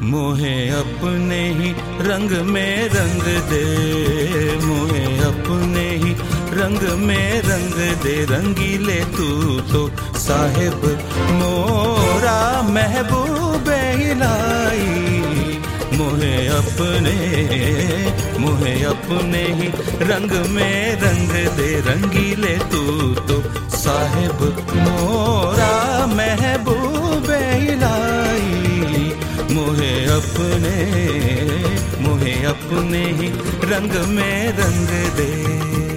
मोहे अपने ही रंग में रंग दे, मोहे अपने ही रंग में रंग दे। रंगीले तू तो साहिब मोरा महबूबे इलाही। मोहे अपने ही रंग में रंग दे। रंगीले तू तो साहिब मोरा महबूबे इलाही। मोहे अपने ही रंग में रंग दे।